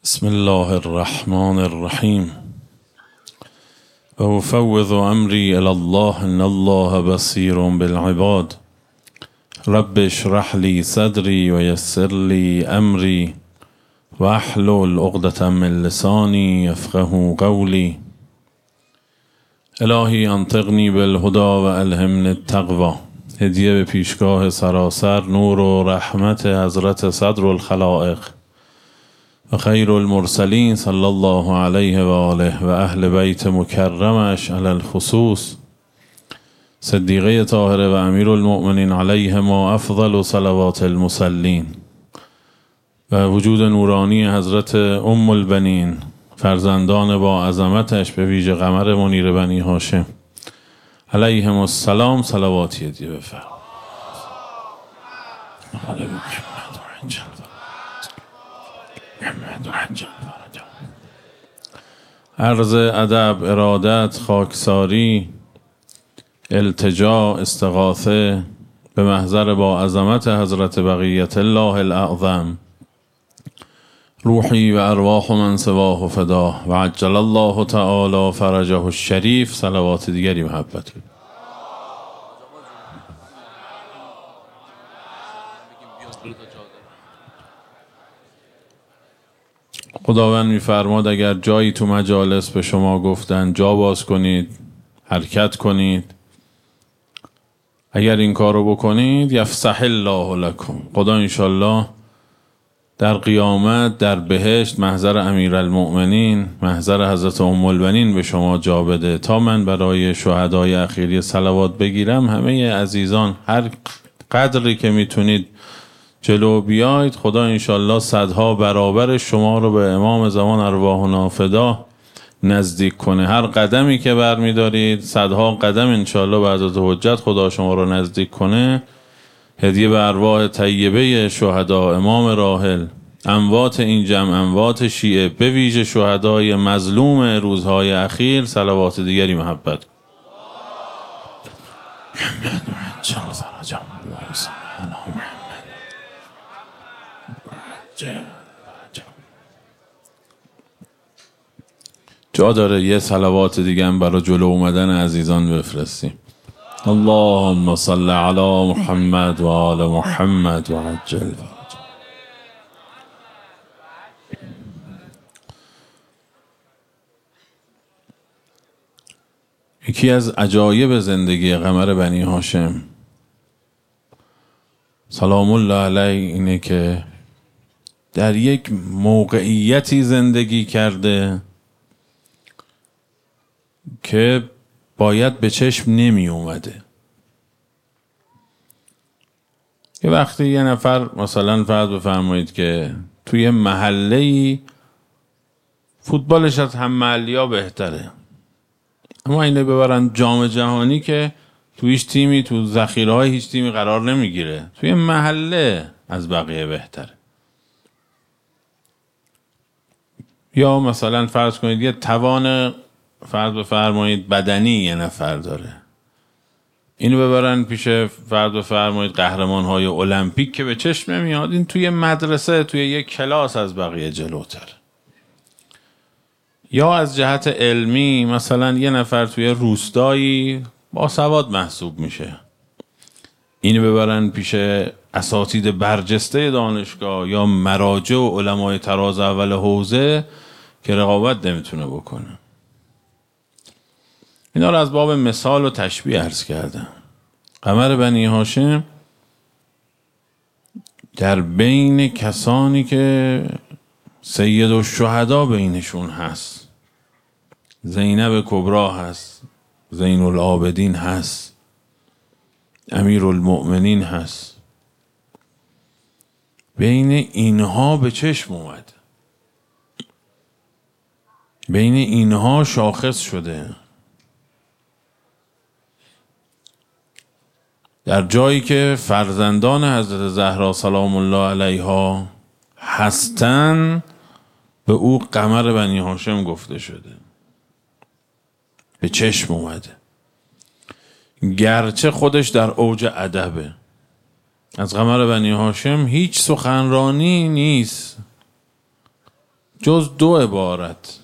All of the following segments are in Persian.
بسم الله الرحمن الرحیم و افوض امری الی الله ان الله بصیر بالعباد رب اشرح لی صدری و یسر لی امری و احلل عقدة من لسانی یفقهوا قولی. الهی انطقنی بالهدی و الهمنی التقوی. هدیه به پیشگاه سراسر نور و رحمت حضرت صدر الخلائق و خیر المرسلین صلی الله علیه و آله و اهل بیت مکرمش علی الخصوص صدیقه طاهره و امیر المؤمنین علیه ما افضل صلوات المصلین و وجود نورانی حضرت ام البنین فرزندان با عظمتش به ویژه قمر منیر بنی هاشم علیهم السلام صلواتی هدیه بفرمایید. عرض ادب، ارادت، خاکساری، التجا، استغاثه به محضر با عظمت حضرت بقیت الله الاعظم، روحی و ارواح من سواه و فداه و عجل الله تعالی فرجه الشریف. صلوات دیگری محبت. خداوند میفرماد اگر جایی تو مجالس به شما گفتن جا باز کنید، حرکت کنید، اگر این کارو بکنید یفسح الله لکم، خدا انشالله در قیامت در بهشت محضر امیرالمؤمنین محضر حضرت ام البنین به شما جا بده تا من برای شهدای اخیری صلوات بگیرم. همه عزیزان هر قدری که میتونید جلو بیاید، خدا انشالله صدها برابر شما رو به امام زمان ارواحنا فدا نزدیک کنه. هر قدمی که برمیدارید صدها قدم انشالله به حضرت حجت خدا شما رو نزدیک کنه. هدیه به ارواح طیبه شهدا، امام راحل، اموات این جمع، اموات شیعه، به ویژه شهدای مظلوم روزهای اخیر. صلوات دیگری محبت. جا داره یه صلوات دیگه هم برای جلو اومدن عزیزان بفرستیم. اللهم صل علی محمد و آل محمد و عجل فرجهم. یکی از عجایب زندگی قمر بنی هاشم سلام الله علیه اینه که در یک موقعیتی زندگی کرده که باید به چشم نمی اومده. یه وقتی یه نفر مثلا فرض بفرمایید که توی محله‌ای فوتبالش از هم محلی‌ها بهتره، اما اینه ببرن جام جهانی که تو هیچ تیمی تو ذخیره‌های هیچ تیمی قرار نمیگیره، توی محله از بقیه بهتره. یا مثلا فرض کنید یه توان فرض بفرمایید بدنی یه نفر داره، اینو ببرن پیش فرض بفرمایید قهرمان‌های المپیک که به چشم نمیاد، این توی مدرسه توی یک کلاس از بقیه جلوتر. یا از جهت علمی مثلا یه نفر توی روستایی با سواد محسوب میشه، اینو ببرن پیش اساتید برجسته دانشگاه یا مراجع و علمای تراز اول حوزه که رقابت نمیتونه بکنه. اینا رو از باب مثال و تشبیه عرض کردم. قمر بنی هاشم در بین کسانی که سید الشهدا بینشون هست، زینب کبرا هست، زین العابدین هست، امیر المؤمنین هست، بین اینها به چشم اومد، بین اینها شاخص شده. در جایی که فرزندان حضرت زهرا سلام الله علیها هستن به او قمر بنی هاشم گفته شده، به چشم اومده، گرچه خودش در اوج ادبه. از قمر بنی هاشم هیچ سخنرانی نیست جز 2 عبارت.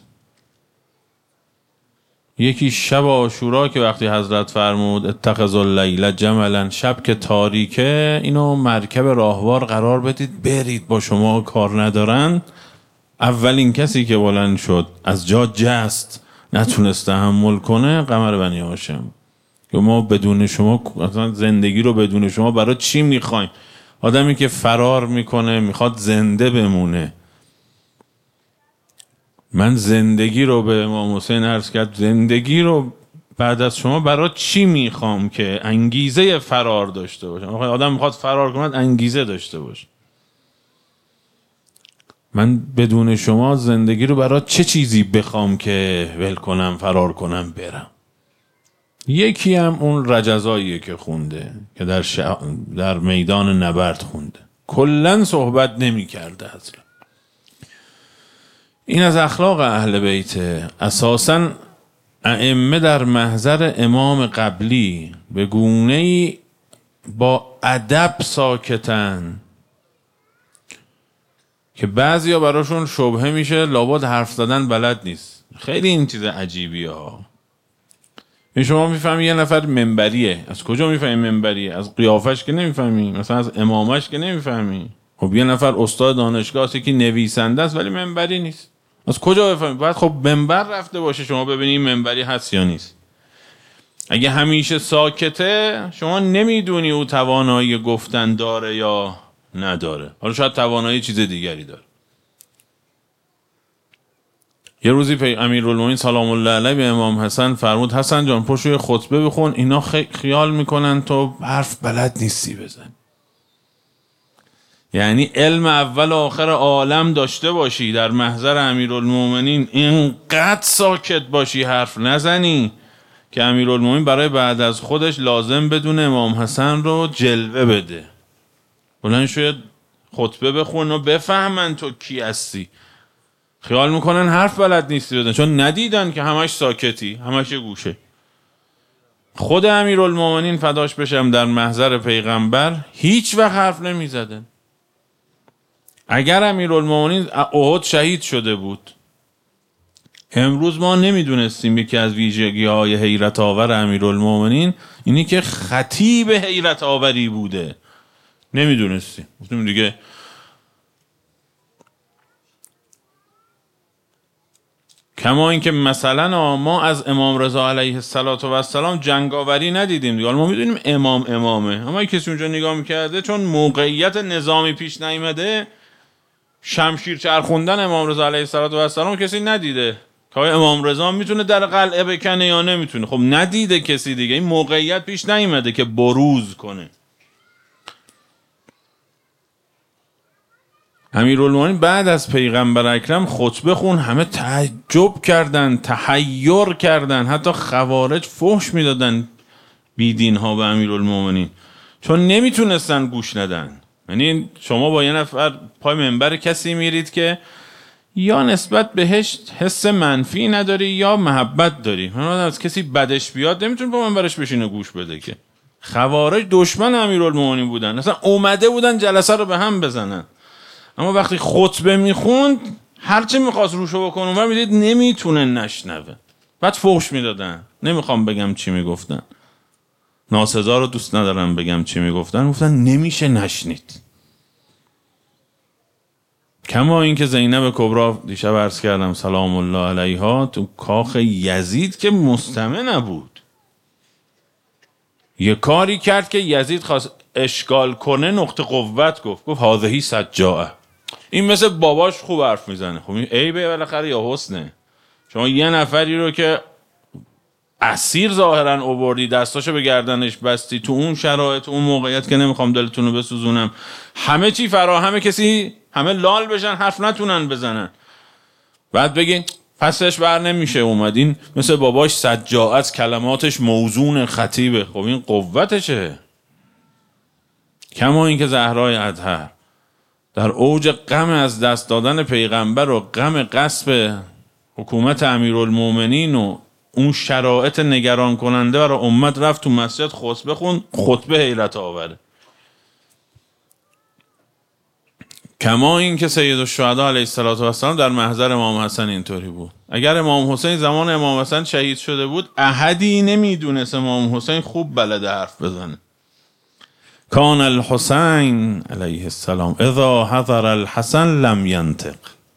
یکی شب عاشورا که وقتی حضرت فرمود اتخذوا اللیل جملا، شب که تاریکه اینو مرکب راهوار قرار بدید برید، با شما کار ندارن. اولین کسی که بلند شد از جا جست، نتونست تحمل کنه، قمر بنی هاشم. که ما بدون شما، اصلا زندگی رو بدون شما برای چی میخوایم؟ آدمی که فرار میکنه میخواد زنده بمونه. من زندگی رو به امام حسین عرض کرد، زندگی رو بعد از شما برای چی میخوام که انگیزه فرار داشته باشم؟ آدم میخواد فرار کنه انگیزه داشته باشه. من بدون شما زندگی رو برای چه چیزی بخوام که ول کنم، فرار کنم، برم؟ یکی هم اون رجزاییه که خونده، که در میدان نبرد خونده، کلن صحبت نمی کرده اصلا. این از اخلاق اهل بیت. اساساً ائمه در محضر امام قبلی به گونه‌ای با ادب ساکتن که بعضیا براشون شبهه میشه لابد حرف زدن بلد نیست. خیلی این چیز عجیبیه ها. شما میفهمی یه نفر منبریه، از کجا میفهمی منبریه؟ از قیافش که نمیفهمی، مثلا از امامش که نمیفهمی. خب یه نفر استاد دانشگاه هست که نویسنده است ولی منبری نیست، از کجا بفهمی؟ باید خب منبر رفته باشه شما ببینی منبری هست یا نیست. اگه همیشه ساکته شما نمیدونی او توانایی گفتن داره یا نداره. حالا شاید توانایی چیز دیگری داره. یه روزی امیرالمومنین سلام الله علیه به امام حسن فرمود حسن جان پشت خطبه بخون، اینا خیال میکنن تو حرف بلد نیستی بزن. یعنی علم اول و آخر عالم داشته باشی، در محضر امیرالمومنین اینقدر ساکت باشی حرف نزنی که امیرالمومنین برای بعد از خودش لازم بدونه امام حسن رو جلوه بده. بلند شاید خطبه بخون و بفهمن تو کی هستی. خیال میکنن حرف بلد نیستی بدن، چون ندیدن که همش ساکتی، همش گوشه. خود امیرالمومنین فداش بشم در محضر پیغمبر هیچ وقت حرف نمیزدن. اگر امیرالمومنین احد شهید شده بود، امروز ما نمیدونستیم یکی از ویژگی‌های حیرت آور امیرالمومنین اینی که خطیب حیرت آوری بوده. نمیدونستیم. گفتیم دیگه کما اینکه مثلا ما از امام رضا علیه السلام جنگاوری ندیدیم دیگه. ما میدونیم امامه، اما کسی اونجا نگاه میکرده چون موقعیت نظامی پیش نیامده شمشیر چرخوندن امام رضا علیه السلام کسی ندیده که امام رضا میتونه در قلعه بکنه یا نمیتونه. خب ندیده کسی دیگه، این موقعیت پیش نیامده که بروز کنه. امیرالمومنین بعد از پیغمبر اکرم خطبه خون، همه تعجب کردن، تحیر کردن، حتی خوارج فحش میدادن بیدین ها به امیرالمومنین چون نمیتونستن گوش ندن. یعنی شما با یه نفر پای منبر کسی میرید که یا نسبت بهش حس منفی نداری یا محبت داری. من از کسی بدش بیاد نمیتونه با منبرش بشینه گوش بده. که خوارج دشمن امیرالمومنین بودن، اصلا اومده بودن جلسه رو به هم بزنن. اما وقتی خطبه میخوند هرچی میخواست روشو بکنه و میدید نمیتونه نشنوه، بعد فحش میدادن. نمیخوام بگم چی میگفتن، ناسزا رو دوست ندارم بگم چی میگفتن. گفتن نمیشه نشنید. کما اینکه زینب کبرا دیشب عرض کردم سلام الله علیها تو کاخ یزید که مستمع نبود، یه کاری کرد که یزید خواست اشکال کنه، نقطه قوت گفت هذهی سجاعه. این مثل باباش خوب حرف میزنه. خب این عیبه بالاخره یا حسنه؟ شما یه نفری رو که اسیر ظاهرا آوردی، دستاشو به گردنش بستی، تو اون شرایط اون موقعیت که نمیخوام دلتون رو بسوزونم، همه چی فراهمه، کسی همه لال بشن حرف نتونن بزنن، بعد بگین پسش بر نمیشه اومدین مثل باباش سجاعت، کلماتش موزون، خطیبه. خب این قوتشه. کما اینکه زهرای اطهر در اوج غم از دست دادن پیغمبر و غم غصب حکومت امیرالمومنین و اون شرایط نگران کننده برای امت رفت تو مسجد خطبه خون. خطبه حیرت آوره. کما این که سید الشهدا علیه السلام در محضر امام حسن اینطوری بود. اگر امام حسین زمان امام حسن شهید شده بود، احدی نمیدونست امام حسین خوب بلده حرف بزنه. کان الحسین علیه السلام اذا حضر الحسن لم ینطق.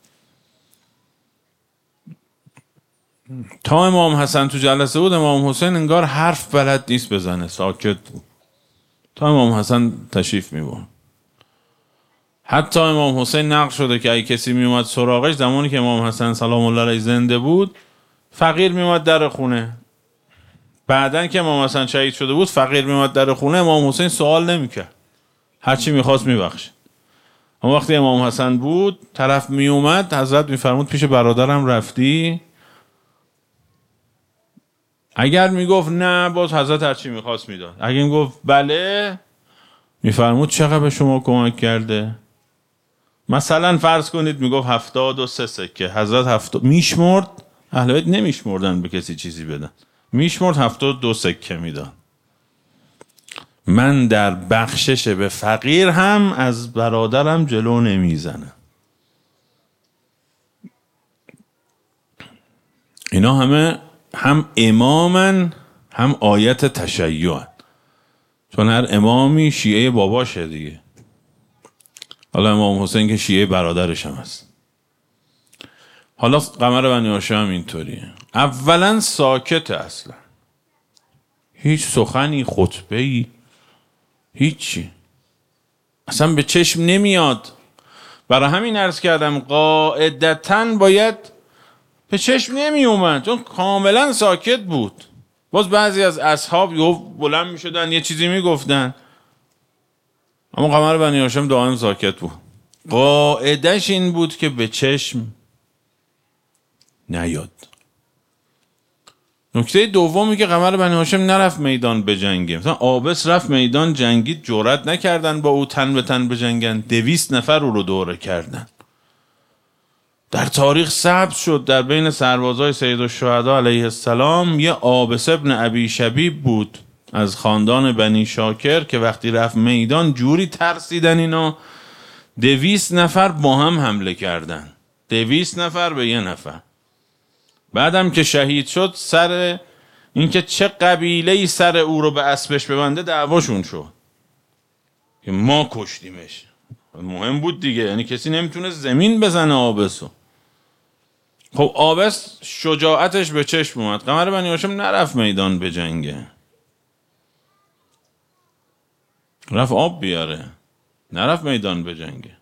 تا امام حسن تو جلسه بود، امام حسین انگار حرف بلد نیست بزنه، ساکت بود تا امام حسن تشریف میبرد. حتی امام حسین نقل شده که اگه کسی میومد سراغش زمانی که امام حسن سلام الله علیه زنده بود، فقیر میومد در خونه. بعدن که امام حسن شهید شده بود، فقیر میومد در خونه، امام حسین سوال نمیکرد، هرچی میخواست میبخشید. اما وقتی امام حسن بود، طرف میومد، حضرت میفرمود پیش برادرم رفتی؟ اگر میگفت نه، باز حضرت هرچی میخواست میداد. اگر میگفت بله، میفرمود چقدر به شما کمک کرده؟ مثلا فرض کنید میگفت 73 سکه، حضرت 70 میشمرد، اهل بیت نمیشمردن به کسی چیزی بدن، میشمرد 72 سکه میداد. من در بخشش به فقیر هم از برادرم جلو نمیزنم. اینا همه هم امامن هم آیت تشیعن، چون هر امامی شیعه باباشه دیگه. حالا امام حسین که شیعه برادرش هم هست. حالا قمر بنی هاشم هم اینطوریه. اولا ساکته، اصلا هیچ سخنی، خطبه‌ای، هیچی اصلا به چشم نمیاد. برای همین عرض کردم قاعدتاً باید به چشم نمی اومد، چون کاملا ساکت بود. باز بعضی از اصحاب بلند می شدن یه چیزی می گفتن، اما قمر بنی هاشم دائم ساکت بود. قاعدش این بود که به چشم نیاد. نکته دومی که قمر بنی هاشم نرفت میدان بجنگه. مثلا عابس رفت میدان جنگید، جرئت نکردن با او تن به تن بجنگن، 200 نفر او رو دوره کردن. در تاریخ ثبت شد در بین سربازای سید الشهدا علیه السلام یه عابس ابن ابی شبیب بود از خاندان بنی شاکر که وقتی رفت میدان جوری ترسیدن اینا، 200 نفر با هم حمله کردن، 200 نفر به یه نفر. بعدم که شهید شد، سر اینکه چه قبیله‌ای سر او رو به اسبش ببنده دعواشون شد که ما کشتیمش. مهم بود دیگه، یعنی کسی نمیتونه زمین بزنه عابسو. خب عابس شجاعتش به چشم اومد. قمر بنی هاشم نرفت میدان بجنگه، رفت آب بیاره، نرفت میدان بجنگه.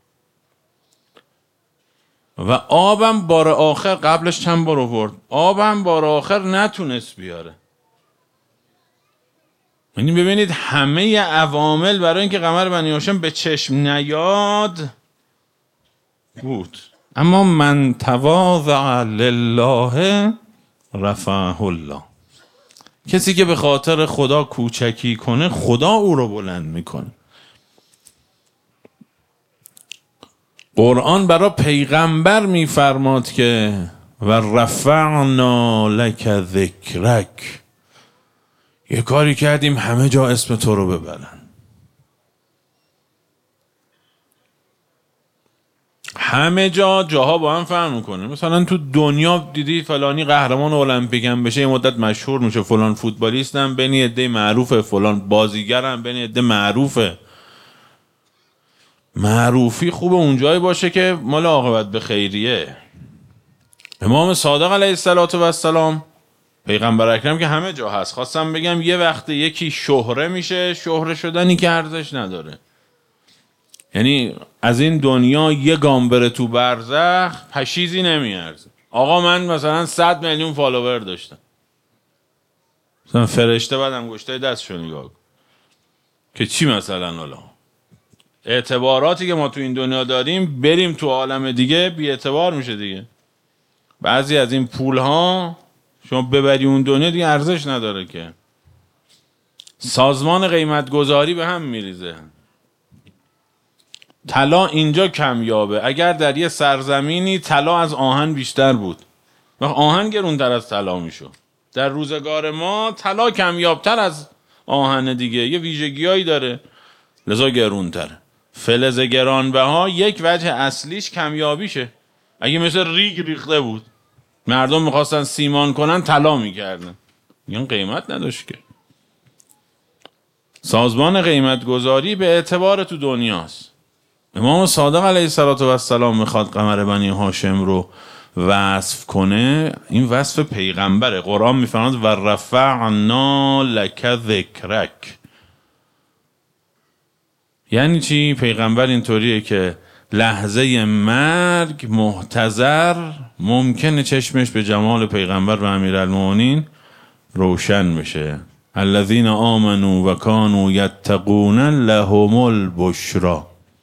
و آبم بار آخر، قبلش چند بار آورد، آبم بار آخر نتونست بیاره. یعنی ببینید همه عوامل برای اینکه قمر بنی هاشم به چشم نیاد بود. اما من تواضع لله رفعه الله. کسی که به خاطر خدا کوچکی کنه، خدا او رو بلند میکنه. قرآن برای پیغمبر میفرماد که و رفعنا لک ذکرک، یه کاری کردیم همه جا اسم تو رو ببرن. همه جاها با هم فهم میکنه. مثلا تو دنیا دیدی فلانی قهرمان المپیک هم بشه، یه مدت مشهور میشه، فلان فوتبالیست هم بین عده معروفه، فلان بازیگر هم بین عده معروفه. معروفی خوبه اونجایی باشه که مال عاقبت به خیریه. امام صادق علیه السلام، پیغمبر اکرم که همه جا هست، خواستم بگم یه وقت یکی شهره میشه، شهره شدنی که ارزش نداره. یعنی از این دنیا یه گام بره تو برزخ پشیزی نمیارزه. آقا من مثلا 100 میلیون فالوور داشتم، مثلا فرشته بعدم گشته دستشو نگاه که چی مثلا حالا اعتباراتی که ما تو این دنیا داریم بریم تو عالم دیگه بی اعتبار میشه دیگه. بعضی از این پول ها شما ببری اون دنیا دیگه ارزش نداره که. سازمان قیمت گذاری به هم میریزه. طلا اینجا کمیابه. اگر در یه سرزمینی طلا از آهن بیشتر بود، وقت آهن گرونتر از طلا میشد. در روزگار ما طلا کمیابتر از آهن دیگه، یه ویژگیایی داره لذا گرونتره. فلز گرانبها یک وجه اصلیش کمیابیشه. اگه مثل ریگ ریخته بود مردم میخواستن سیمان کنن طلا میکردن، این قیمت نداشت که. سازمان قیمت گذاری به اعتبار تو دنیاست. امام صادق علیه السلام میخواد قمر بنی هاشم رو وصف کنه، این وصف پیغمبره. قرآن میفرماید و رفعنا لک ذکرک. یعنی چی؟ پیغمبر اینطوریه که لحظه مرگ محتضر ممکنه چشمش به جمال پیغمبر و امیرالمومنین روشن بشه. الذین آمنوا و کانوا یتقون لهم البشری.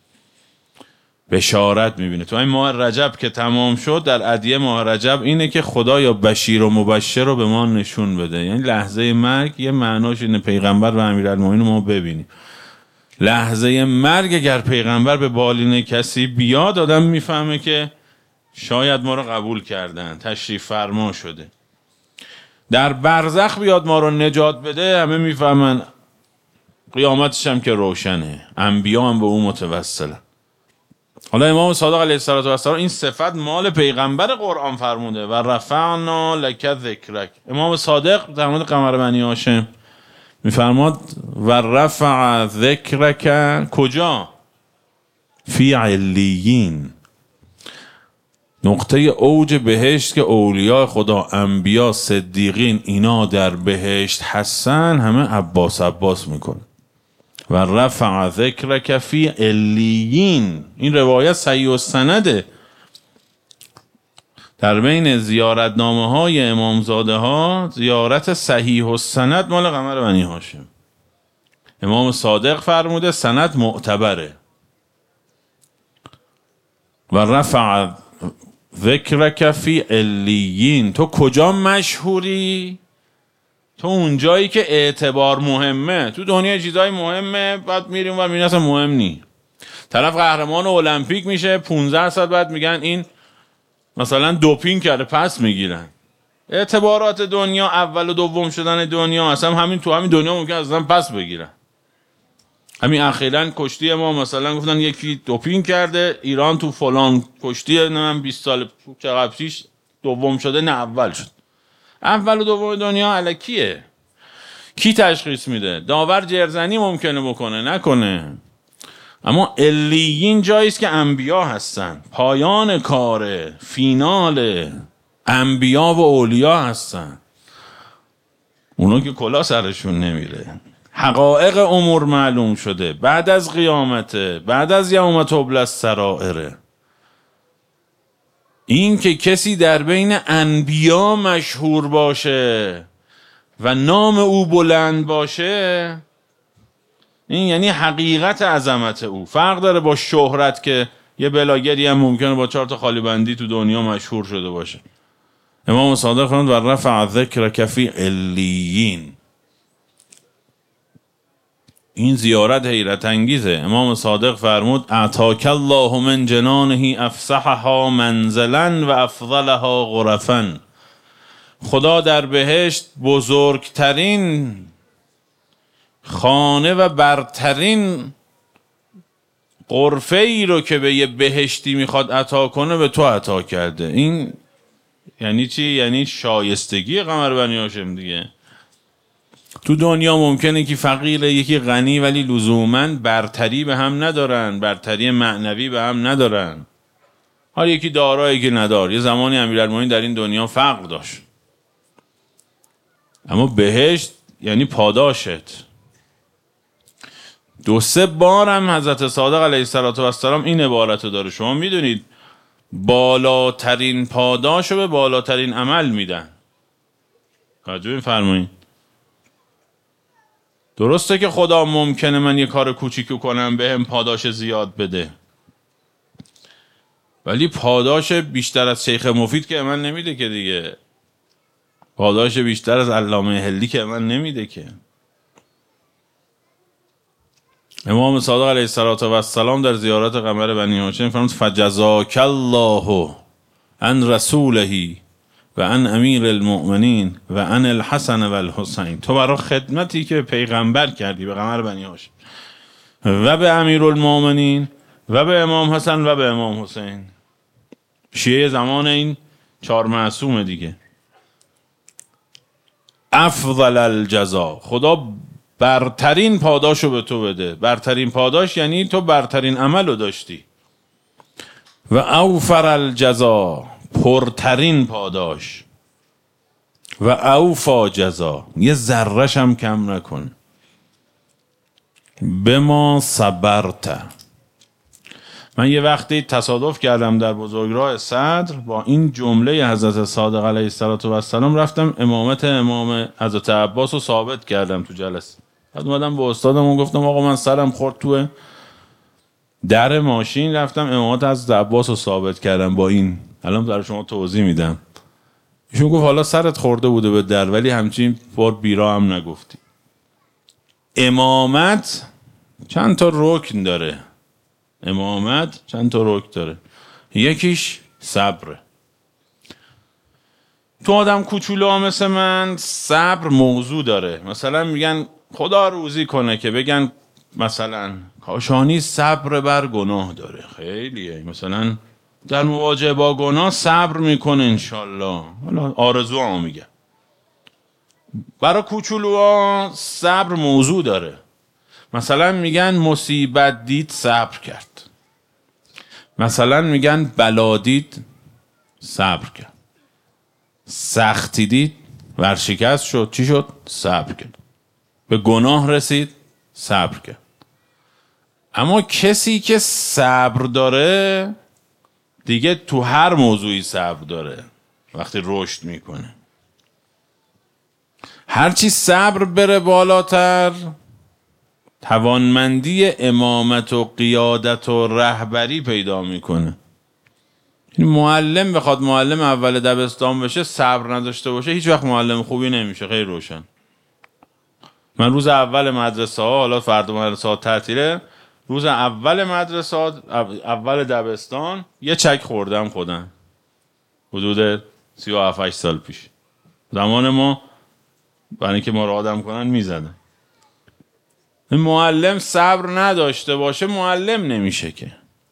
بشارت میبینه تو این ماه رجب که تمام شد. در ادعیه ماه رجب اینه که خدا یا بشیر و مبشر رو به ما نشون بده. یعنی لحظه مرگ یه معناش اینه پیغمبر و امیرالمومنین ما ببینیم. لحظه مرگ اگر پیغمبر به بالین کسی بیاد، آدم میفهمه که شاید ما رو قبول کردن، تشریف فرما شده. در برزخ بیاد ما رو نجات بده، همه میفهمن قیامتش هم که روشنه، انبیا هم به اون متوسلن. حالا امام صادق علیه السلام این صفت مال پیغمبر قرآن فرموده و رفعنا لک ذکرک. امام صادق در مورد قمر بنی هاشم میفرماد و رفع ذکرک کجا؟ فی علیین، نقطه اوج بهشت که اولیاء خدا، انبیا، صدیقین اینا در بهشت هستن، همه عباس میکنه. و رفع ذکرک فی علیین. این روایت صحیح السنده. در بین زیارتنامه های امامزاده ها زیارت صحیح السند مال قمر بنی هاشم. امام صادق فرموده سند معتبره. و رفع ذکرک فی علیین. تو کجا مشهوری؟ تو اون جایی که اعتبار مهمه. تو دنیا چیزای مهمه، بعد میریم و میریم اصلا مهم نی. طرف قهرمان المپیک میشه، 15 سال بعد میگن این مثلا دوپینگ کرده، پس میگیرن. اعتبارات دنیا، اول و دوم شدن دنیا، اصلا همین تو همین دنیا ممکن اصلا پس بگیرن. همین اخیراً کشتی ما مثلا گفتن یکی دوپینگ کرده، ایران تو فلان کشتی نه 20 سال قبل پیش دوم شده، نه اول شد. اول و دوم دنیا الکیه. کی تشخیص میده؟ داور جرزنی ممکنه بکنه، نکنه. اما علیین جاییست که انبیا هستن، پایان کاره، فینال انبیا و اولیا هستن. اونا که کلا سرشون نمیره. حقایق امور معلوم شده بعد از قیامته، بعد از یوم تبلی السرائر. این که کسی در بین انبیا مشهور باشه و نام او بلند باشه، این یعنی حقیقت عظمت او. فرق داره با شهرت که یه بلاگری هم ممکنه با 4 تا خالی بندی تو دنیا مشهور شده باشه. امام صادق فرمود و رفع ذکرک فی علیین. این زیارت حیرت انگیزه. امام صادق فرمود اعطاک الله من جنانه افسحها منزلا و افضلها غرفا. خدا در بهشت بزرگترین خانه و برترین غرفه ای رو که به یه بهشتی میخواد عطا کنه به تو عطا کرده. این یعنی چی؟ یعنی شایستگی قمر بنی هاشم دیگه. تو دنیا ممکنه که فقیره یکی غنی، ولی لزوماً برتری به هم ندارن، برتری معنوی به هم ندارن. حالا یکی دارایی که ندار. یه زمانی امیرالمومنین در این دنیا فقر داشت، اما بهشت یعنی پاداشت. 2-3 بار هم حضرت صادق علیه السلام این عبارت رو داره. شما میدونید بالاترین پاداش رو به بالاترین عمل میدن. توجه می‌فرمایید؟ درسته که خدا ممکنه من یه کار کوچیکو کنم بهم پاداش زیاد بده، ولی پاداش بیشتر از شیخ مفید که من نمیده که دیگه. پاداش بیشتر از علامه هلی که من نمیده که. امام صادق علیه السلام در زیارت قمر بنی هاشم فرمود فجزاک الله عن رسوله و عن امیر المؤمنین و عن الحسن و الحسین. تو برای خدمتی که پیغمبر کردی به قمر بنی هاشم و به امیرالمومنین و به امام حسن و به امام حسین. شیعه زمان این 4 معصوم دیگه. افضل الجزا، خدا برترین پاداشو به تو بده. برترین پاداش یعنی تو برترین عملو داشتی. و اوفر الجزا، پرترین پاداش. و اوفا جزا، یه ذره‌ش هم کم نکن. به ما صبرت. من یه وقتی تصادف کردم در بزرگراه صدر با این جمله حضرت صادق علیه السلام، رفتم امامت امام حضرت عباس رو ثابت کردم تو جلسه. بعد اومدم به استادم و گفتم آقا من سرم خورد تو در ماشین، رفتم امامت حضرت عباس رو ثابت کردم با این. الان برای شما توضیح میدم. ایشون گفت حالا سرت خورده بوده به در، ولی همچین بار بیرا هم نگفتی. امامت چند تا رکن داره. امامت چند تا رکن داره. یکیش صبره. تو آدم کوچولو مثل من صبر موضوع داره. مثلا میگن خدا روزی کنه که بگن مثلا کاشانی صبر بر گناه داره. خیلیه. مثلا در مواجهه با گناه صبر میکنه انشالله. حالا آرزو هم میگه. برای کوچولوها صبر موضوع داره. مثلا میگن مصیبت دید صبر کرد. مثلا میگن بلا دید صبر کرد. سختی دید ورشکست شد. چی شد؟ صبر کرد. به گناه رسید صبر کرد. اما کسی که صبر داره دیگه تو هر موضوعی صبر داره. وقتی رشد میکنه هرچی صبر بره بالاتر، توانمندی امامت و قیادت و رهبری پیدا میکنه. این معلم بخواد معلم اول دبستان بشه صبر نداشته باشه هیچ وقت معلم خوبی نمیشه. خیلی روشن. من روز اول مدرسه ها، حالا فردا مدرسه ها تعطیله، روز اول مدرسه ها، اول دبستان یه چک خوردم خودم حدود 37 سال پیش. زمان ما برای اینکه ما رو آدم کنن میزدن. معلم صبر نداشته باشه معلم نمیشه که.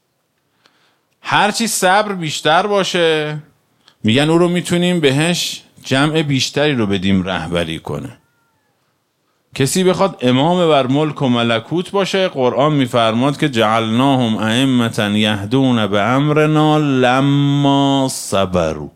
هرچی صبر بیشتر باشه میگن او رو میتونیم بهش جمع بیشتری رو بدیم رهبری کنه. کسی بخواد امام بر ملک و ملکوت باشه، قرآن میفرماد که جعلناهم ائمة یهدون بامرنا لما صبروا.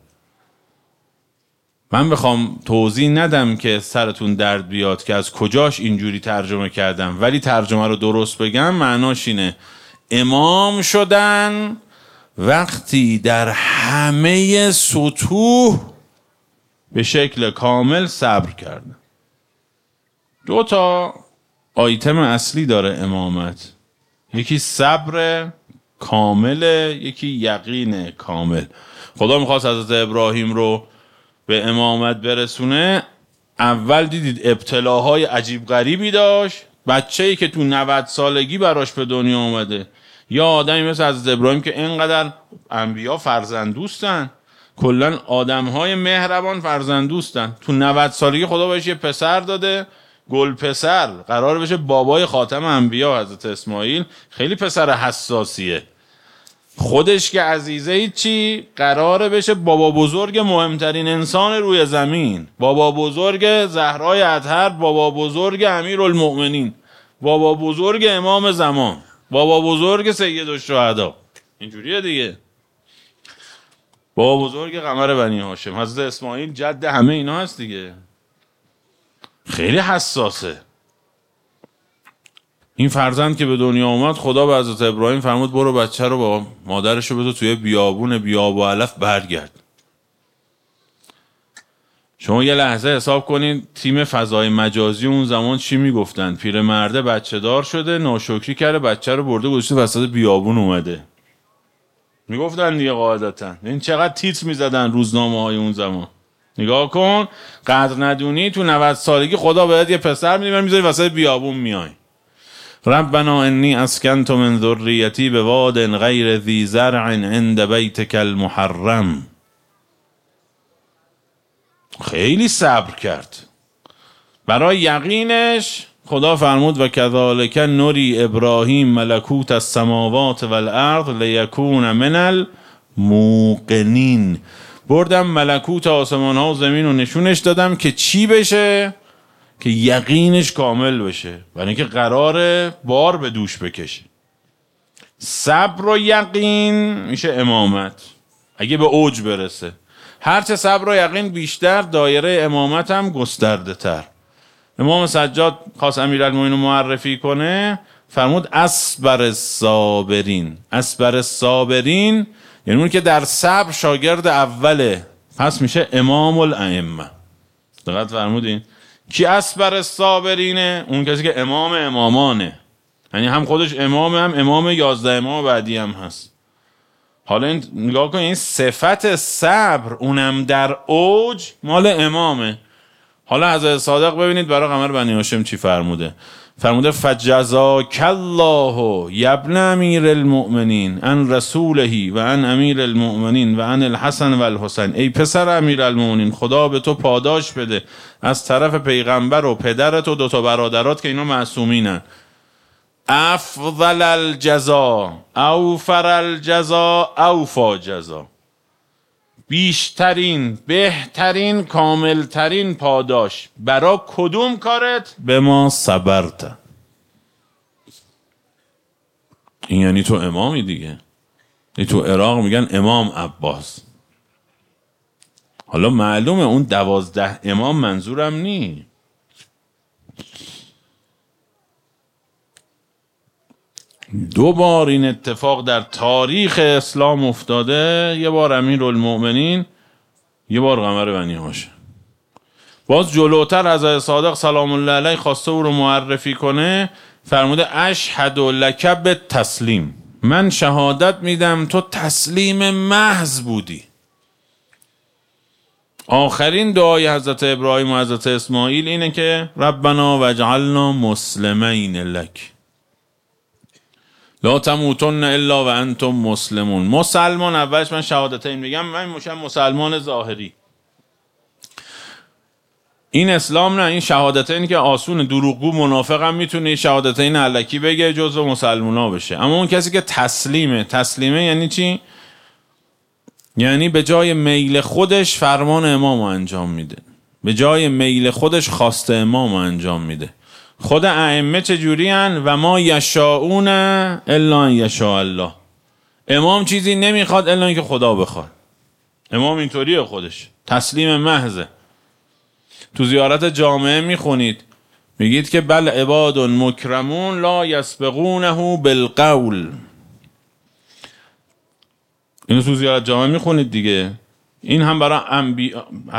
من بخوام توضیح ندم که سرتون درد بیاد که از کجاش اینجوری ترجمه کردم، ولی ترجمه رو درست بگم معناش اینه امام شدن وقتی در همه سطوح به شکل کامل صبر کردن. 2 تا آیتم اصلی داره امامت. یکی صبر کامل، یکی یقین کامل. خدا میخواست حضرت ابراهیم رو به امامت برسونه. اول دیدید ابتلاهای عجیب غریبی داشت. بچه‌ای که تو 90 سالگی براش به دنیا اومده. یا آدمی مثل حضرت ابراهیم که اینقدر انبیا فرزندوستن، کلن آدم‌های مهربان فرزندوستن. تو 90 سالگی خدا بهش یه پسر داده، گل پسر، قرار بشه بابای خاتم انبیا حضرت اسماعیل. خیلی پسر حساسیه. خودش که عزیزه هیچی، قراره بشه بابا بزرگ مهمترین انسان روی زمین، بابا بزرگ زهرای اطهر، بابا بزرگ امیرالمؤمنین، بابا بزرگ امام زمان، بابا بزرگ سید الشهدا. اینجوریه دیگه. بابا بزرگ قمر بنی هاشم، حضرت اسماعیل جد همه اینا هست دیگه. خیلی حساسه. این فرزند که به دنیا اومد، خدا به حضرت ابراهیم فرمود برو بچه رو با مادرش رو بذار توی بیابون بیاب و علف برگرد. شما یه لحظه حساب کنین تیم فضای مجازی اون زمان چی میگفتن؟ پیرمرده بچه دار شده، ناشکری کرده، بچه رو برده گذاشته وسط بیابون اومده. میگفتن دیگه قاعدتا. این چقدر تیتر میزدن روزنامه های اون زمان. نگاه کن، قدر ندونی تو 90 سالگی خدا بهت یه پسر میده میذاری وسط بیابون میای. ربنا انی اسکنت من ذریتی بواد غیر ذی زرع عند بیتک المحرم. خیلی صبر کرد. برای یقینش خدا فرمود و کذالک نری ابراهیم ملکوت السماوات والارض لیکون من الموقنین. بردم ملکوت آسمان ها و زمین رو نشونش دادم که چی بشه؟ که یقینش کامل بشه، برای اینکه قراره بار به دوش بکشه. صبر و یقین میشه امامت اگه به اوج برسه. هرچه صبر و یقین بیشتر، دایره امامت هم گسترده تر. امام سجاد خواست امیرالمومنین رو معرفی کنه، فرمود اصبر الصابرین. اصبر الصابرین یعنی اون که در صبر شاگرد اوله، پس میشه امام الائمه. دقت فرمودین؟ کی اصبر الصابرینه؟ اون کسی که امام امامانه، یعنی هم خودش امامه، هم امام 11 امام بعدی هم هست. حالا این نگاه کن، این صفت صبر اونم در اوج مال امامه. حالا حضرت صادق ببینید برای قمر بنی هاشم چی فرموده. فرموده فجزاک الله یا ابن امیر المؤمنین عن رسوله و عن امیر المؤمنین و عن الحسن و الحسین. ای پسر امیر المؤمنین، خدا به تو پاداش بده از طرف پیغمبر و پدرت و دوتا برادرات که اینا معصومینن. افضل الجزا، اوفر الجزا، اوفا جزا. بیشترین، بهترین، کاملترین پاداش برا کدوم کارت؟ به ما صبرت. این یعنی تو امامی دیگه. این تو عراق میگن امام عباس. حالا معلومه اون 12 امام منظورم نی. دو بار این اتفاق در تاریخ اسلام افتاده، یه بار امیرالمؤمنین، یه بار قمر بنی هاشم. باز جلوتر حضرت صادق سلام الله علیه خواسته او رو معرفی کنه، فرموده اشهد لک بالتسلیم، من شهادت میدم تو تسلیم محض بودی. آخرین دعای حضرت ابراهیم و حضرت اسماعیل اینه که ربنا وجعلنا مسلمین لک لا تموتن الا و انتم مسلمون. مسلمان اولش من شهادتین میگم، من میشم مسلمان ظاهری. این اسلام نه، این شهادتین که آسون، دروغگو منافق هم میتونه شهادتین الکی بگه جزو مسلمونا بشه. اما اون کسی که تسلیمه یعنی چی؟ یعنی به جای میل خودش فرمان امامو انجام میده، به جای میل خودش خواست امامو انجام میده. خود ائمه چجوری هن؟ و ما یشاؤون الا ان یشاء الله. امام چیزی نمیخواد الا اینکه خدا بخواد. امام اینطوریه، خودش تسلیم محضه. تو زیارت جامعه میخونید، میگید که بل عباد مکرمون لا یسبقونه بالقول. اینو تو زیارت جامعه میخونید دیگه. این هم برای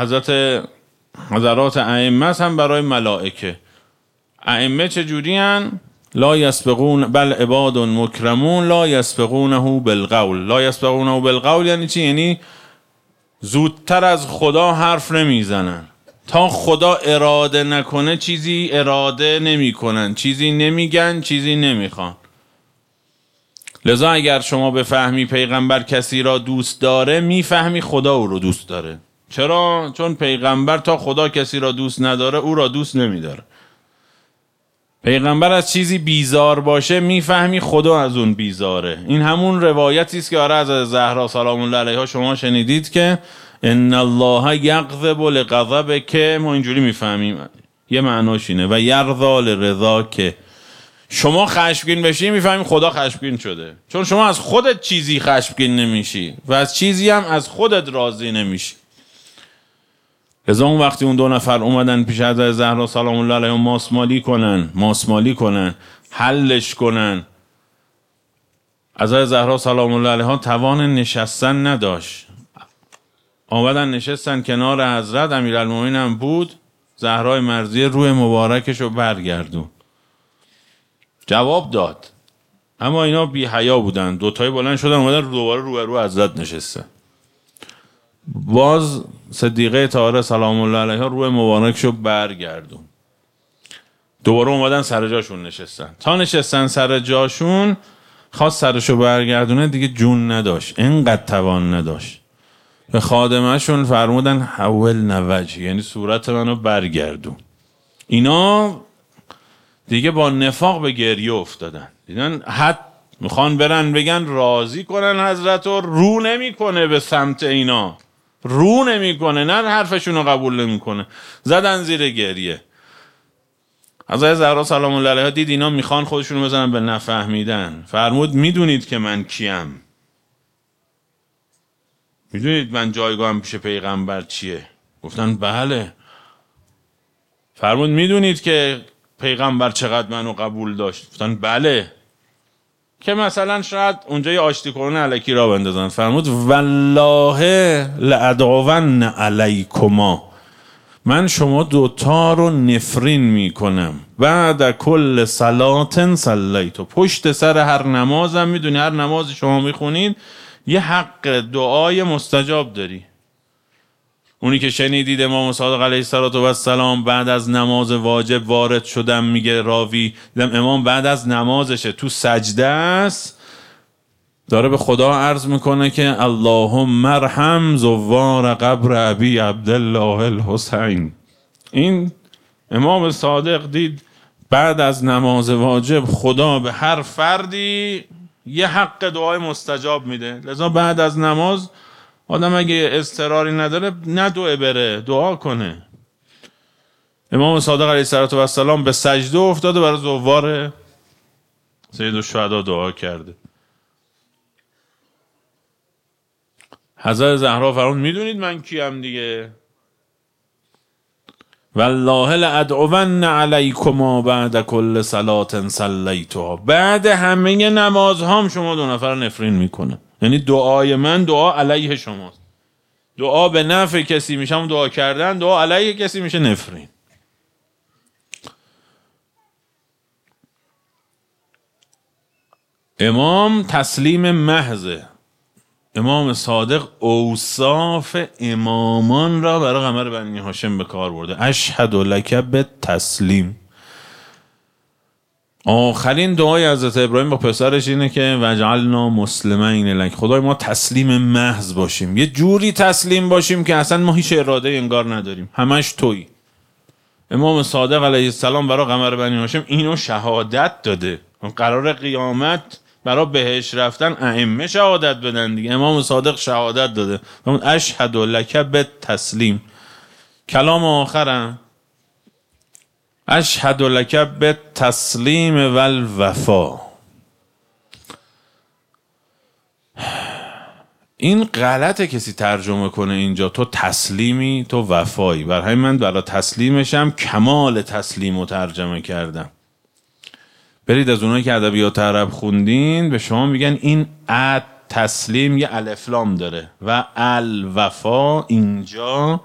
حضرات ائمه، هم برای ملائکه. ائمه چجوری هن؟ لا یسبقون بل عباد مکرمون لا یسبقونه بالقول. لا یسبقونه بالقول یعنی چی؟ یعنی زودتر از خدا حرف نمیزنن. تا خدا اراده نکنه چیزی اراده نمی کنن، چیزی نمیگن، چیزی نمیخوان. لذا اگر شما بفهمی پیغمبر کسی را دوست داره، میفهمی خدا او رو دوست داره. چرا؟ چون پیغمبر تا خدا کسی را دوست نداره او را دوست نمیداره. پیغمبر از چیزی بیزار باشه، میفهمی خدا از اون بیزاره. این همون روایتی است که از زهرا سلام الله علیها شما شنیدید که ان الله یغضب لغضب، که ما اینجوری میفهمیم یه معناش اینه، و یرضا لرضا، که شما خشمگین بشی میفهمی خدا خشمگین شده، چون شما از خودت چیزی خشمگین نمیشی و از چیزی هم از خودت راضی نمیشی. لذا اون وقتی اون دو نفر اومدن پیش حضرت زهرا سلام الله علیها ماسمالی کنن، حلش کنن، حضرت زهرا سلام الله علیها توان نشستن نداشت. آمدن نشستن کنار حضرت، امیرالمومنین هم بود. زهرای مرضیه روی مبارکش رو برگردون، جواب داد. اما اینا بی حیا بودن، دوتایی بلند شدن اومدن دوباره رو حضرت نشستن. باز صدیقه طاهره سلام الله علیها روی مبارکش رو برگردون، دوباره اومدن سر جاشون نشستن. تا نشستن سر جاشون خواست سرشو برگردونه، دیگه جون نداشت، اینقدر توان نداشت. به خادمهشون فرمودن حول نوجه، یعنی صورت منو برگردون. اینا دیگه با نفاق به گریه افتادن. دیدن حد میخوان برن بگن راضی کنن حضرت رو نمیکنه به سمت اینا، رو نمیکنه، نه حرفشون رو قبول نمیکنه، زدن زیر گریه. حضرت زهرا سلام الله علیها دید اینا میخوان خودشونو بزنن به نفهمیدن، فرمود میدونید که من کیم؟ میدونید من جایگاهم پیش پیغمبر چیه؟ گفتن بله. فرمود میدونید که پیغمبر چقدر منو قبول داشت؟ گفتن بله. که مثلا شاید اونجا یه آشتی کنه الکی را بندازن. فرمود والله لأدعون علیکما، من شما دوتا رو نفرین میکنم. بعد کل صلات صلیتو، پشت سر هر نمازم، میدونی هر نماز شما میخونید یه حق دعای مستجاب داری. اونی که شنیدید امام صادق علیه السلام بعد از نماز واجب وارد شدم، میگه راوی، دیدم امام بعد از نمازشه تو سجده است، داره به خدا عرض میکنه که اللهم ارحم زوار قبر ابی عبدالله الحسین. این امام صادق دید بعد از نماز واجب خدا به هر فردی یه حق دعای مستجاب میده، لذا بعد از نماز آدم اگه اضطراری نداره ندعه، بره دعا کنه. امام صادق علیه السلام به سجده افتاده، برای زوار سید الشهدا دعا کرده. حضرت زهرا فرمود میدونید من کیم دیگه؟ والله لأدعون علیکما بعد کل صلات صلیتها، بعد همه نمازهام شما دو نفر نفرین میکنه. یعنی دعای من دعا علیه شماست. دعا به نفع کسی میشه هم دعا کردن، دعا علیه کسی میشه نفرین. امام تسلیم محضه. امام صادق اوصاف امامان را برای قمر بنی هاشم به کار برده. اشهد لک بالتسلیم. آخرین دعای حضرت ابراهیم با پسرش اینه که وجعلنا مسلمین لک، خدای ما تسلیم محض باشیم، یه جوری تسلیم باشیم که اصلا ما هیچ اراده انگار نداریم، همش تویی. امام صادق علیه السلام برای قمر بنی هاشم اینو شهادت داده. قرار قیامت برای بهش رفتن ائمه شهادت بدن دیگه، امام صادق شهادت داده. اشهد لک بالتسلیم. کلام آخرم اشهد لک بالتسلیم والوفا. این غلطه کسی ترجمه کنه اینجا تو تسلیمی تو وفایی، برای همین من برای تسلیمشم کمال تسلیم رو ترجمه کردم. برید از اونایی که ادبیات عرب خوندین به شما میگن این تسلیم یه الف لام داره و الوفا اینجا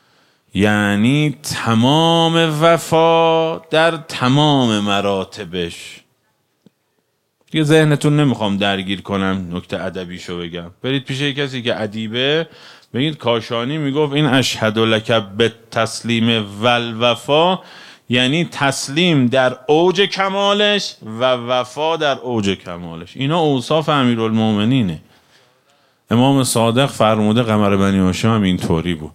یعنی تمام وفا در تمام مراتبش. دیگه ذهنتون نمیخوام درگیر کنم، نکته ادبیشو بگم. برید پیش کسی که ادیبه بگید کاشانی میگفت این اشهد لک بالتسلیم والوفا یعنی تسلیم در اوج کمالش و وفا در اوج کمالش. اینا اوصاف امیرالمومنینه. امام صادق فرموده قمر بنی هاشم هم این طوری بود.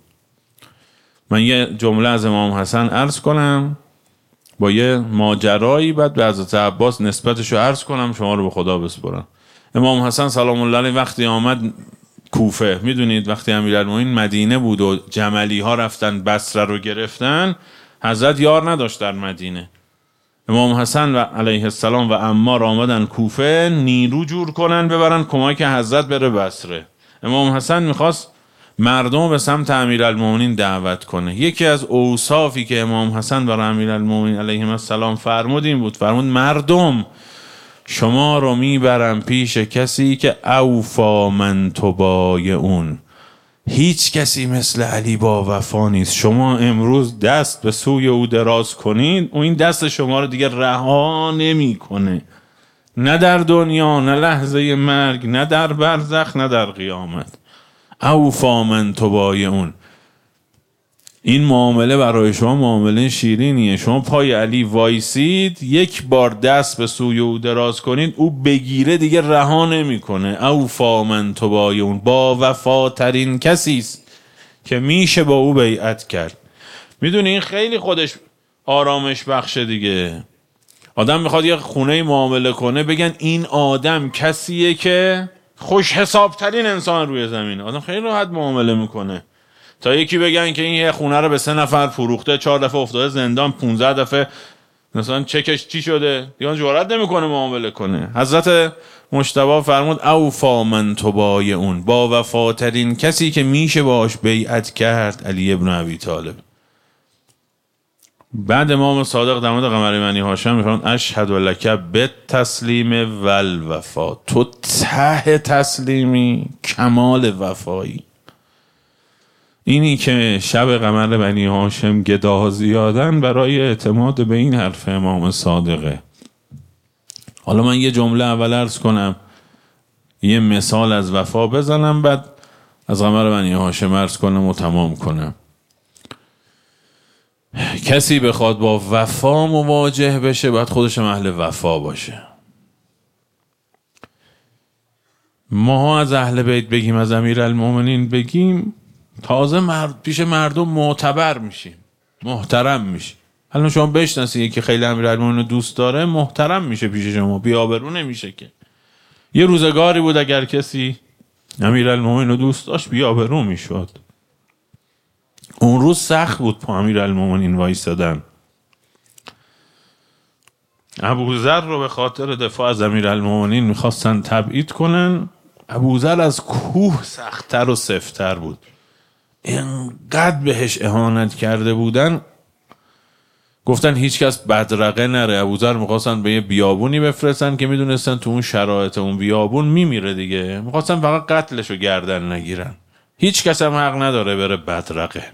من یه جمله از امام حسن عرض کنم با یه ماجرایی، بعد به حضرت عباس نسبتشو عرض کنم، شما رو به خدا بسپرم. امام حسن سلام الله علیه وقتی آمد کوفه، میدونید وقتی امیرالمومنین مدینه بود و جملی ها رفتن بصره رو گرفتن، حضرت یار نداشت در مدینه. امام حسن و علیه السلام و عمار آمدن کوفه نیرو جور کنن ببرن کمک حضرت بره بصره. امام حسن میخواست مردم به سمت امیرالمومنین دعوت کنه. یکی از اوصافی که امام حسن برای امیرالمومنین علیه السلام فرمود این بود، فرمود مردم شما رو میبرم پیش کسی که اوفا من تبایعون، هیچ کسی مثل علی با وفا نیست. شما امروز دست به سوی او دراز کنید و این دست شما رو دیگه رها نمی کنه، نه در دنیا، نه لحظه مرگ، نه در برزخ، نه در قیامت. اوفا من تبایعون. این معامله برای شما معامله شیرینیه. شما پای علی وایسید، یک بار دست به سوی او دراز کنید او بگیره دیگه رها نمیکنه. اوفا من تبایعون، با وفاترین کسی است که میشه با او بیعت کرد. میدونی این خیلی خودش آرامش بخشه دیگه. آدم میخواد یه خونه معامله کنه بگن این آدم کسیه که خوش حساب ترین انسان روی زمین. آدم خیلی راحت معامله میکنه. تا یکی بگن که این یه خونه رو به 3 نفر فروخته، 4 دفعه افتاده زندان، 15 دفعه مثلا چکش چی شده، دیگه جرئت نمیکنه معامله کنه. حضرت مجتبی فرمود اوفا من تبایعون، با وفاترین کسی که میشه باش بیعت کرد علی ابن ابی طالب. بعد امام صادق در مورد قمر بنی هاشم میفرماد اشهد لک بالتسلیم والوفا، تو ته تسلیمی، کمال وفایی. اینی که شب قمر بنی هاشم گدا زیادن برای اعتماد به این حرف امام صادقه. حالا من یه جمله اول عرض کنم، یه مثال از وفا بزنم، بعد از قمر بنی هاشم عرض کنم و تمام کنم. کسی بخواد با وفا مواجه بشه باید خودش اهل وفا باشه. ما از اهل بیت بگیم، از امیرالمومنین بگیم، تازه پیش مردم معتبر میشیم، محترم میشیم. الان شما بشناسید که خیلی امیرالمومنین دوست داره، محترم میشه پیش شما، بی‌آبرو نمیشه که. یه روزگاری بود اگر کسی امیرالمومنین رو دوست داشت بی‌آبرو میشد. اون روز سخت بود پا امیرالمومنین وایسادن. ابوذر رو به خاطر دفاع از امیرالمومنین میخواستن تبعید کنن. ابوذر از کوه سخت‌تر و سفت‌تر بود. اینقدر بهش اهانت کرده بودن، گفتن هیچ کس بدرقه نره. ابوذر میخواستن به یه بیابونی بفرستن که میدونستن تو اون شرایط اون بیابون میمیره دیگه، میخواستن فقط قتلشو گردن نگیرن. هیچ کس هم حق نداره بره بدرقه.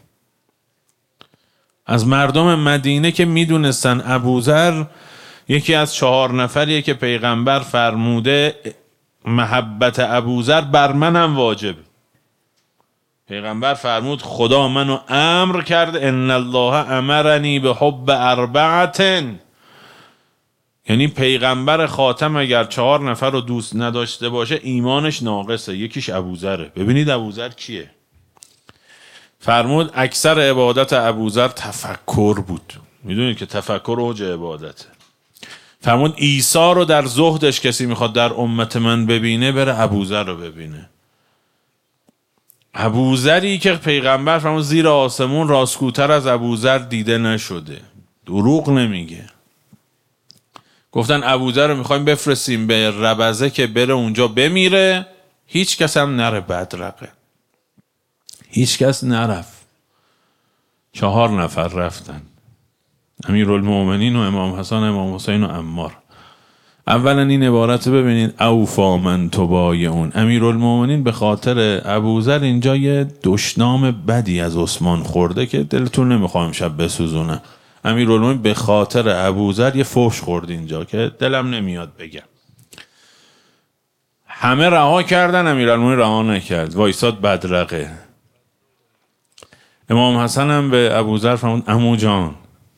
از مردم مدینه که میدونستن ابوذر یکی از 4 نفریه که پیغمبر فرموده محبت ابوذر بر منم واجبه. پیغمبر فرمود خدا منو امر کرد ان الله امرنی به حب 4، یعنی پیغمبر خاتم اگر 4 نفر رو دوست نداشته باشه ایمانش ناقصه. یکیش ابوذره. ببینید ابوذر کیه. فرمود اکثر عبادت ابوذر تفکر بود. میدونید که تفکر اوج عبادته. فرمود عیسی رو در زهدش کسی میخواد در امت من ببینه بره ابوذر رو ببینه. ابوذری که پیغمبر فرمود زیر آسمون راستگوتر از ابوذر دیده نشده، دروغ نمیگه. گفتن ابوذر رو میخوایم بفرستیم به ربزه که بره اونجا بمیره، هیچ کس هم نره بدرقه. هیچ کس نرفت. 4 نفر رفتن، امیرالمومنین و امام حسن، امام حسین و عمار. اولا این عبارت ببینید اوفا من تبایعون. امیرالمومنین به خاطر ابوذر اینجا یه دشنام بدی از عثمان خورده که دلتون نمیخوام شب بسوزونه. امیرالمومنین به خاطر ابوذر یه فحش خورد اینجا که دلم نمیاد بگم. همه رها کردن، امیرالمومنین رها نکرد، وایساد بدرقه. امام حسن هم به ابوذر فرمود عمو جان،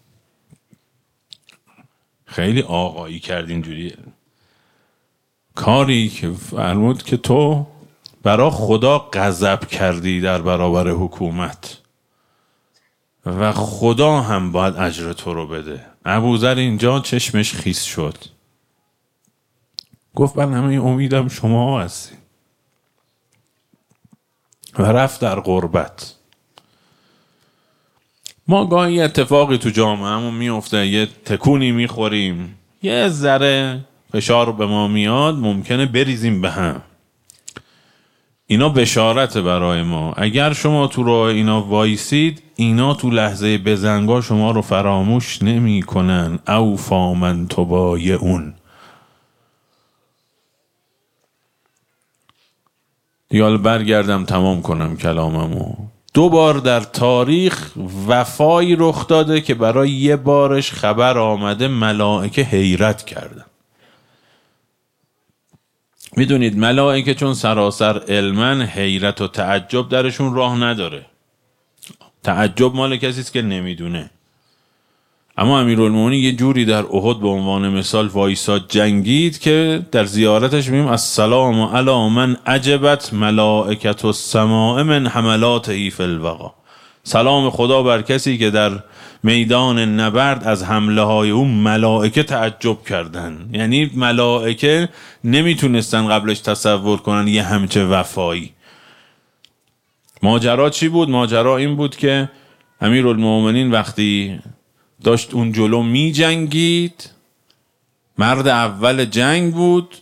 خیلی آقایی کرد اینجوری کاری که فرمود که تو برا خدا غضب کردی در برابر حکومت و خدا هم باید اجر تو رو بده. ابوذر اینجا چشمش خیس شد، گفت من همه امیدم شما هستی و رفت در غربت. ما گاهی اتفاقی تو جامعهمون میفته، یه تکونی میخوریم، یه ذره فشار به ما میاد، ممکنه بریزیم به هم. اینا بشارت برای ما. اگر شما تو راه اینا وایسید، اینا تو لحظه بزنگاه شما رو فراموش نمی کنن. اوفا من تبایعون. دیال برگردم تمام کنم کلاممو. 2 بار در تاریخ وفایی رخ داده که برای یه بارش خبر آمده ملائکه حیرت کردن. میدونید ملائکه چون سراسر علمن، حیرت و تعجب درشون راه نداره. تعجب مال کسی است که نمیدونه. اما امیرالمومنین یه جوری در احد به عنوان مثال وایساد جنگید که در زیارتش میگیم السلام علی من عجبت ملائکة السماء من حملاته فی الوغا. سلام خدا بر کسی که در میدان نبرد از حمله های اون ملائکه تعجب کردن. یعنی ملائکه نمیتونستن قبلش تصور کنن یه همچه وفایی. ماجرا چی بود؟ ماجرا این بود که امیرالمومنین وقتی داشت اون جلو می جنگید، مرد اول جنگ بود،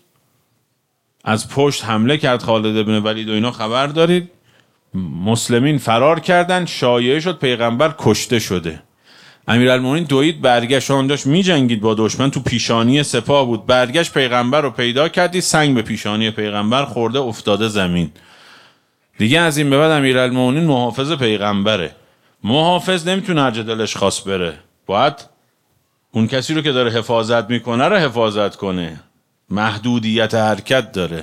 از پشت حمله کرد خالد بن ولید و اینا خبر دارید. مسلمین فرار کردن، شایعه شد پیغمبر کشته شده. امیرالمومنین دوید برگشت، اون داشت می جنگید با دشمن، تو پیشانی سپاه بود، برگشت پیغمبر رو پیدا کردی، سنگ به پیشانی پیغمبر خورده افتاده زمین. دیگه از این به بعد امیرالمومنین محافظ پیغمبره. محافظ نمیتونه هر جا دلش خواست بره، باید اون کسی رو که داره حفاظت میکنه رو حفاظت کنه، محدودیت حرکت داره.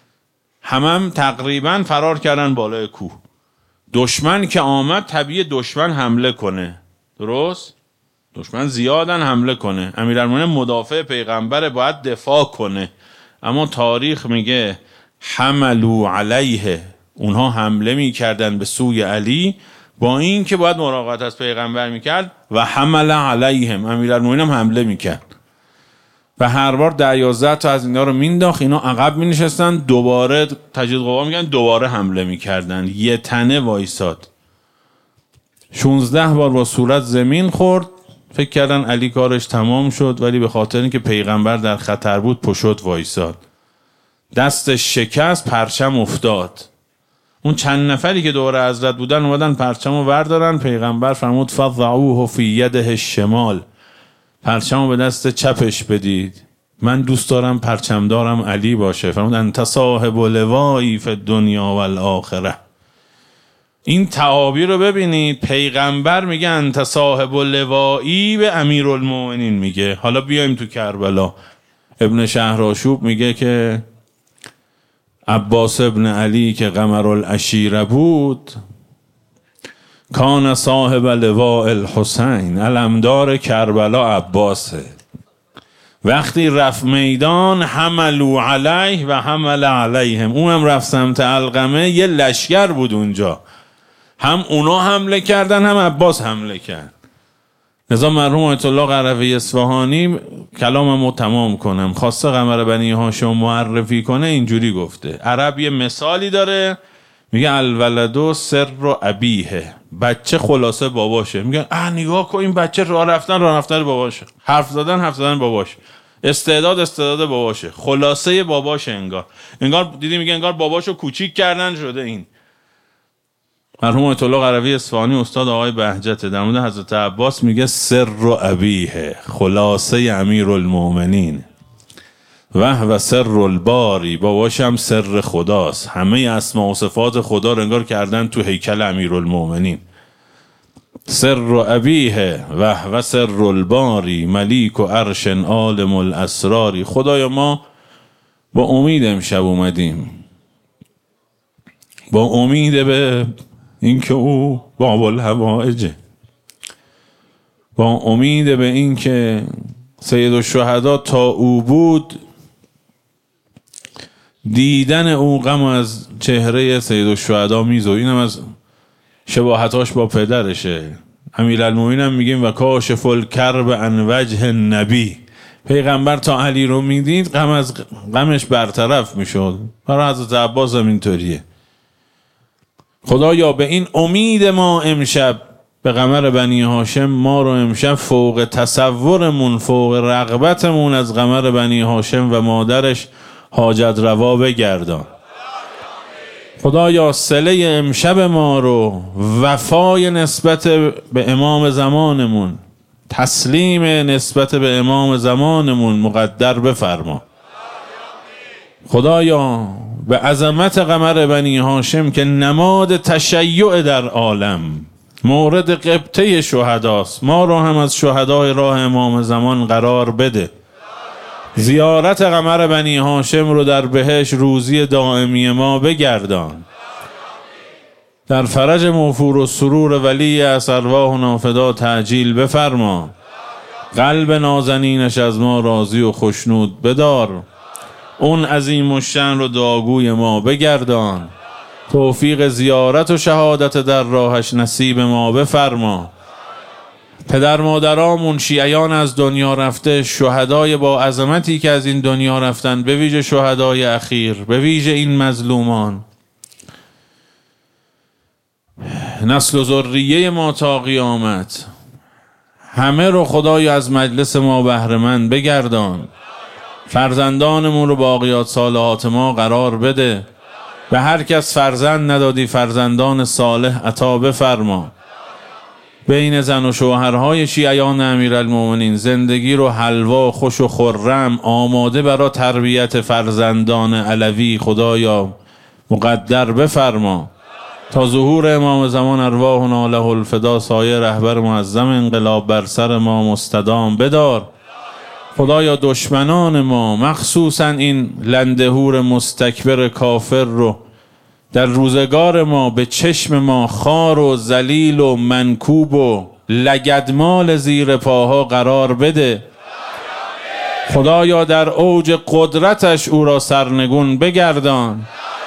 هم تقریبا فرار کردن بالای کوه. دشمن که آمد طبیعی دشمن حمله کنه، درست؟ دشمن زیادن حمله کنه. امیرالمومنین مدافع پیغمبر باید دفاع کنه، اما تاریخ میگه حملوا علیه، اونها حمله میکردن به سوی علی، با این که باید مراقبت از پیغمبر میکرد. و حمل علیهم، امیرالمومنین هم حمله میکرد و هر بار 10-11 تا از اینا رو مینداخت، اینا عقب مینشستن، دوباره تجدید قوا میکردن، دوباره حمله میکردن. یه تنه وایساد. 16 بار با صورت زمین خورد، فکر کردن علی کارش تمام شد، ولی به خاطر اینکه پیغمبر در خطر بود پشت وایساد. دستش شکست، پرچم افتاد. اون چند نفری که دور حضرت بودن اومدن پرچمو وردارن، پیغمبر فرمود فضعوه فی یده الشمال، پرچمو به دست چپش بدید، من دوست دارم پرچمدارم علی باشه. فرمود انت صاحب لوایی فی الدنیا و الاخره. این تعابیر رو ببینید، پیغمبر میگه انت صاحب لوایی، به امیرالمومنین میگه. حالا بیایم تو کربلا، ابن شهرآشوب میگه که عباس ابن علی که قمرالعشیره بود، کان صاحب لواء الحسین، علمدار کربلا عباسه. وقتی رفت میدان حملوا علیه و حمل علیهم، اون هم رفت سمت علقمه، یه لشکر بود اونجا، هم اونا حمله کردن هم عباس حمله کرد. نظام مرحوم آیت الله قروی اصفهانی، کلاممو تمام کنم، خواسته قمر بنی هاشم معرفی کنه، اینجوری گفته. عرب یه مثالی داره، میگه الولد سر ابیه، بچه خلاصه باباشه. میگن نگاه کن این بچه راه رفتن باباشه، حرف زدن باباشه، استعداد باباشه، خلاصه باباشه. انگار دیدی، میگه انگار باباشو کوچیک کردن شده. این مرحوم آیت الله قروی اصفهانی استاد آقای بهجت در مورد حضرت عباس میگه سر ابیه، خلاصه امیرالمومنین، و سر الباری، باباش هم سر خداست. همه اسما و صفات خدا رو انگار کردن تو هیکل امیرالمومنین. سر ابیه و سر الباری، ملیک و عرش عالم الاسراری. خدایا ما با امید امشب اومدیم، با امید به اینکه او باب الحوائجه، با امید به اینکه سید الشهدا تا او بود، دیدن او غم از چهره سید الشهدا میزو. اینم از شباهتاش با پدرشه. امیرالمومنین هم میگیم و کاشف الکرب عن وجه النبی، پیغمبر تا علی رو میدید غمش برطرف میشد. برای حضرت عباس هم اینطوریه. خدایا به این امید ما امشب به قمر بنی هاشم، ما رو امشب فوق تصورمون، فوق رغبتمون از قمر بنی هاشم و مادرش حاجت روا بگردان. خدایا صله امشب ما رو، وفای نسبت به امام زمانمون، تسلیم نسبت به امام زمانمون مقدر بفرما. خدایا به عظمت قمر بنی هاشم که نماد تشیع در عالم، مورد قبطه شهداست، ما رو هم از شهدای راه امام زمان قرار بده. زیارت قمر بنی هاشم رو در بهش روزی دائمی ما بگردان. در فرج موفور و سرور ولی از ارواح نافدا تعجیل بفرما. قلب نازنینش از ما راضی و خشنود بدار. اون عظیم الشأن رو دعاگوی ما بگردان. توفیق زیارت و شهادت در راهش نصیب ما بفرما. پدر مادرامون شیعیان از دنیا رفته، شهدای با عظمتی که از این دنیا رفتن، به ویژه شهدای اخیر، به ویژه این مظلومان، نسل و ذریه ما تا قیامت، همه رو خدایا از مجلس ما بهره مند بگردان. فرزندانمون رو باقیات صالحات ما قرار بده. به هر کس فرزند ندادی فرزندان صالح عطا بفرما. بین زن و شوهرهای شیعیان امیرالمومنین زندگی رو حلوا خوش و خرم آماده برای تربیت فرزندان علوی خدایا مقدر بفرما. تا ظهور امام زمان ارواحنا له الفدا سایه رهبر معظم انقلاب بر سر ما مستدام بدار. خدایا دشمنان ما مخصوصا این لندهور مستکبر کافر رو در روزگار ما به چشم ما خار و ذلیل و منکوب و لگدمال زیر پاها قرار بده. خدایا در اوج قدرتش او را سرنگون بگردان.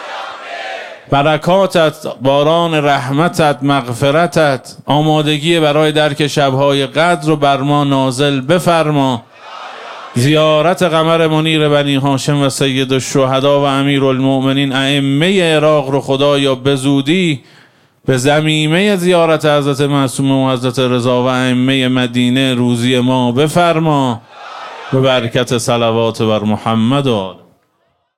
برکاتت، باران رحمتت، مغفرتت، آمادگی برای درک شبهای قدر رو بر ما نازل بفرما. زیارت قمر منیر بنی هاشم و سید الشهدا و امیرالمؤمنین ائمه عراق رو خدایا به زودی به ضمیمه زیارت حضرت معصومه و حضرت رضا و ائمه مدینه روزی ما بفرما. به برکت صلوات بر محمد و آل